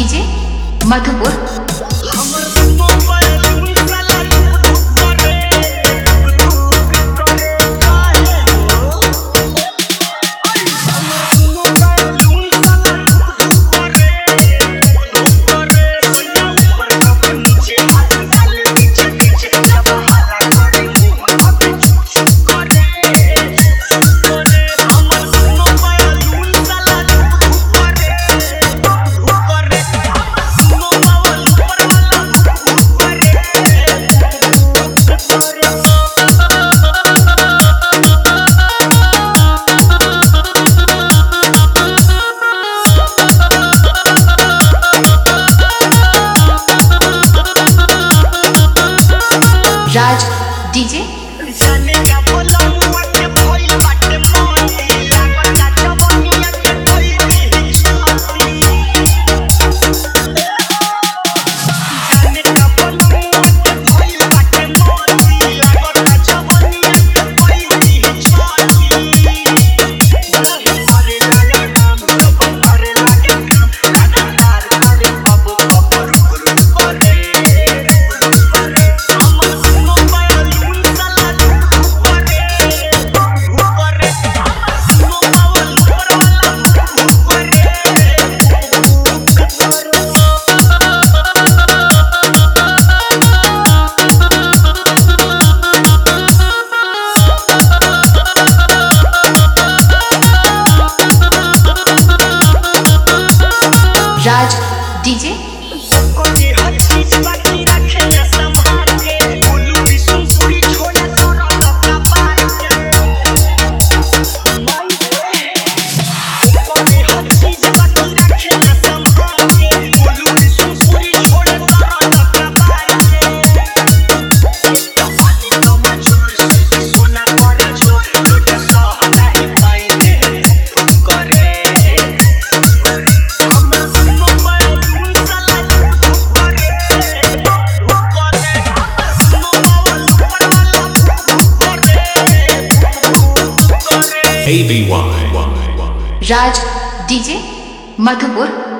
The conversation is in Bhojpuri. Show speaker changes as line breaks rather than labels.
डीजे मधुपुर। राज डीजे
जाने का बोला मुआ के भइल बाटे मोती लागता जवनिया के भइल छाती जाने का बोला मुआ के भइल बाटे मोती लागता जवनिया के भइल छाती नहीं करे लागे काम जब करे लागे काम लगातार करे अब रुक करे
राज डीजे
कोई हर चीज बाकी रखे न संभाल के बोलू भी सुन पूरी छोड़ा तोरा अपना बात के कोई हर चीज बाकी रखे न संभाल के बोलू भी सुन पूरी छोड़ा तोरा अपना बात के पानी तो मजूर से सोना करे जो लुट सहना ही पाएंगे करे
ABY
राज डीजे मधुपुर।